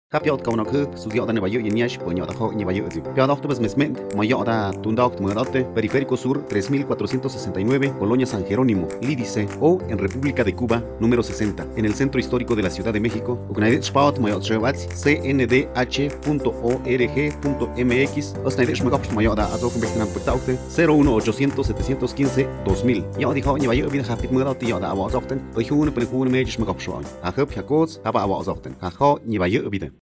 Hap yot kauna ku su yot ne bayo yeniash po yot ho ni bayo tiu. Pia doctor bes mesment mo yot da tundaut muerote Periférico Sur 3469 Colonia San Jerónimo, Lídice o en República de Cuba número 60 en el centro histórico de la Ciudad de México. Uknaidet spaut mo yot shewats cndh.org.mx osnaidet shmagop mo yot da azo con bestinan putaute 01800 715 2000. Yot dijo ni bayo vida hapit muerote yot da awazokten. Oy hun pel hun mejis magop shwan. A hop yakots haba awazokten. A ho ni bayo vida.